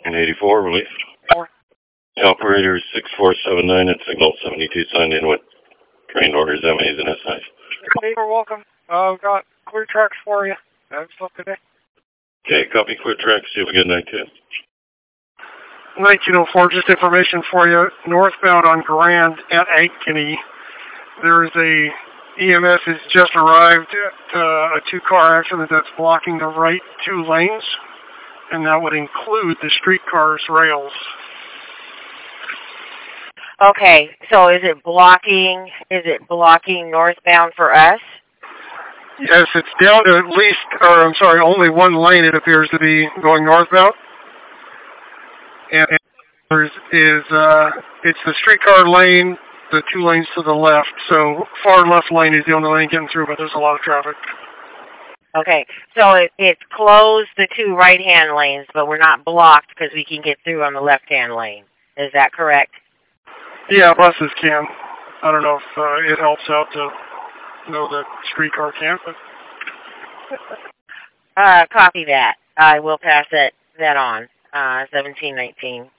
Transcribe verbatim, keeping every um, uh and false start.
eighty-four, relief. Operator six four seven nine at signal seventy-two signed in with trained orders, M As and S Is. You're welcome. Uh, we've got clear tracks for you. Have yourself a good day. Okay, copy, clear tracks. You have a good night, too. nineteen oh four, just information for you. Northbound on Grand at Ankeny, there's a E M S has just arrived at uh, a two-car accident that's blocking the right two lanes, and that would include the streetcar's rails. Okay, so is it blocking, is it blocking northbound for us? Yes, it's down to at least, or I'm sorry, only one lane it appears to be going northbound. And there's is, uh, it's the streetcar lane, the two lanes to the left. So far left lane is the only lane getting through, but there's a lot of traffic. Okay, so it, it's closed the two right-hand lanes, but we're not blocked because we can get through on the left-hand lane. Is that correct? Yeah, buses can. I don't know if uh, it helps out to know that streetcar can't, but... uh, copy that. I will pass that, that on. Uh, seventeen nineteen.